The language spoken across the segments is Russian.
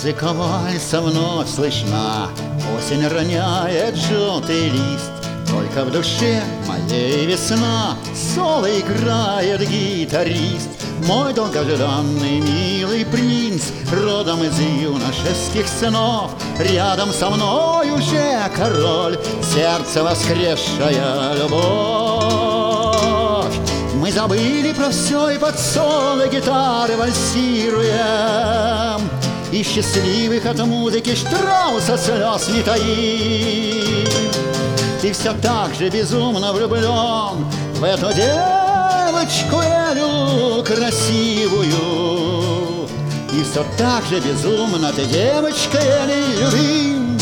Музыка вальса вновь слышна, осень роняет желтый лист. Только в душе моей весна, соло играет гитарист. Мой долгожданный милый принц, родом из юношеских снов. Рядом со мной уже король, сердце воскресшая любовь. Мы забыли про все и под соло гитары вальсируем, и счастливых от музыки Штрауса слез не таим. Ты все так же безумно влюблен в эту девочку Элю красивую, и все так же безумно ты, девочка Эли, любим.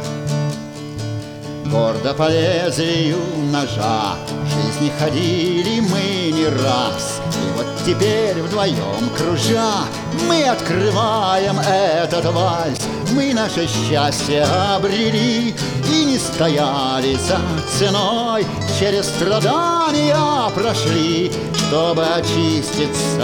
Гордо по лезвию ножа в жизни ходили мы не раз, и вот теперь вдвоем кружа мы открываем этот вальс. Мы наше счастье обрели и не стояли за ценой, через страдания прошли, чтобы очиститься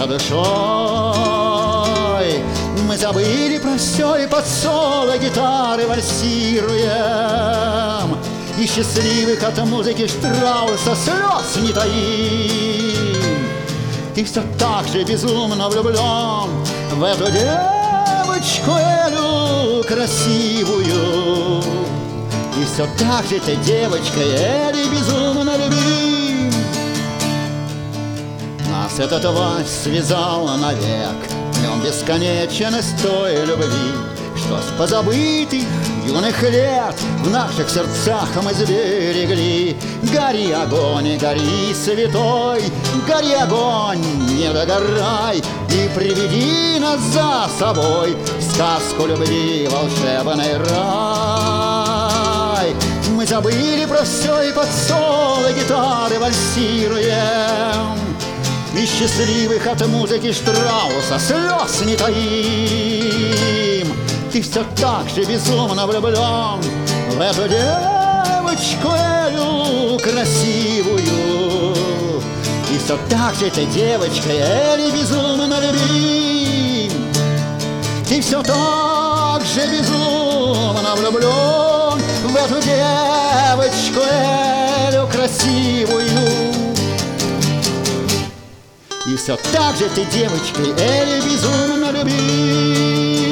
душой. Мы забыли про все и под соло гитары вальсируем, и счастливых от музыки Штрауса слез не таим. Ты все так же безумно влюблен в эту девочку Элю красивую, и все так же ты, девочка Эли, безумно любим. Нас этот вальс связал навек, в нем бесконечность той любви, что с позабытых юных лет в наших сердцах мы сберегли. Гори, огонь, гори, святой, гори, огонь, не догорай, и приведи нас за собой в сказку любви, волшебный рай. Мы забыли про все и под соло гитары вальсируем, и счастливых от музыки Штрауса слез не таим. Ты все так же безумно влюблен в эту девочку Элю красивую, и все так же ты, девочка Эли, безумно любим. Ты все так же безумно влюблен в эту девочку Элю красивую, и все так же ты, девочка Эли, безумно любим.